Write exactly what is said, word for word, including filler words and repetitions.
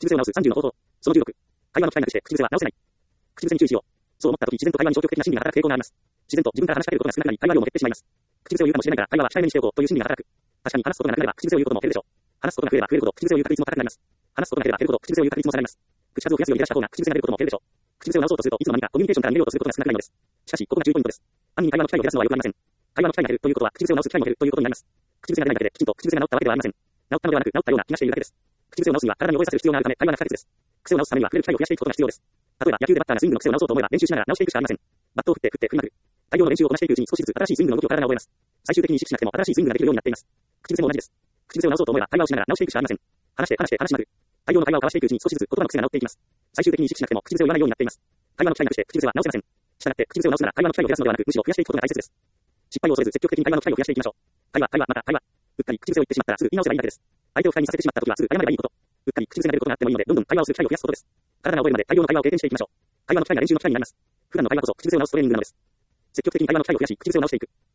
口癖を直すさんじゅうの方法。そのじゅうろく。会話の機会なくして口癖は直せない。口癖に注意しよう。そう思った時、自然と会話に消極的な心理が働く傾向があります。自然と自分から話しかけることが少なくなり、会話量も減ってしまいます。口癖を言うかもしれないから、会話は控えめにしておこうという心理が働く。確かに話すことがなくなれば、口癖を言うことも減るでしょう。話すことが増えれば増えるほど、口癖を言う確率も高くなります。話すことが減れば減るほど、口癖を言う確率も下がります。口数を増やすように減らした方が口癖が出ることも減るでしょう。口癖を直そうとすると、いつの間にかコミュニケーションから逃げようとすることが少なくなるのです。しかし、ここが注意ポイントです。単に会話の機会を減らすのは良くありません。会話の機会が減るということは、口癖を直す機会も減るということになります。口癖が出ないだけで、きちんと口癖が直ったわけではありません。直ったのではなく、直ったような気がしているだけです。口癖を直すには体に覚えさせる必要があるため、会話が不可欠です。癖を直すためには触れる機会を増やしていくことが必要です。例えば、野球でバッターがスイングの癖を直そうと思えば、練習しながら直していくしかありません。バットを振って振って振りまく。大量の練習をこなしていくうちに少しずつ新しいスイングの動きを体が覚えます。最終的に意識しなくても新しいスイングができるようになっています。口癖も同じです。口癖を直そうと思えば、会話をしながら直していくしかありません。話して話して話しまくる。大量の会話を交わしていくうちに少しずつ言葉の癖が直っていきます。最終的に意識しなくても口癖を言わないようになっています。会話の機会なくして口癖は直せません。したがって口癖を直すなら会話の機会を減らすのではなく、むしろ増やしていくことが大切です。失敗を恐れず積極的に会話の機会を増やしていきましょう。会話、会話、また会話。うっかり口癖を言ってしまったらすぐ言い直せばいいだけです。相手を不快にさせてしまった時はすぐ謝ればいいこと。うっかり口癖が出ることがあってもいいので、どんどん会話をする機会を増やすことです。体が覚えるまで大量の会話を経験していきましょう。会話の機会が練習の機会になります。普段の会話こそ口癖を直すトレーニングなのです。積極的に会話の機会を増やし、口癖を直していく。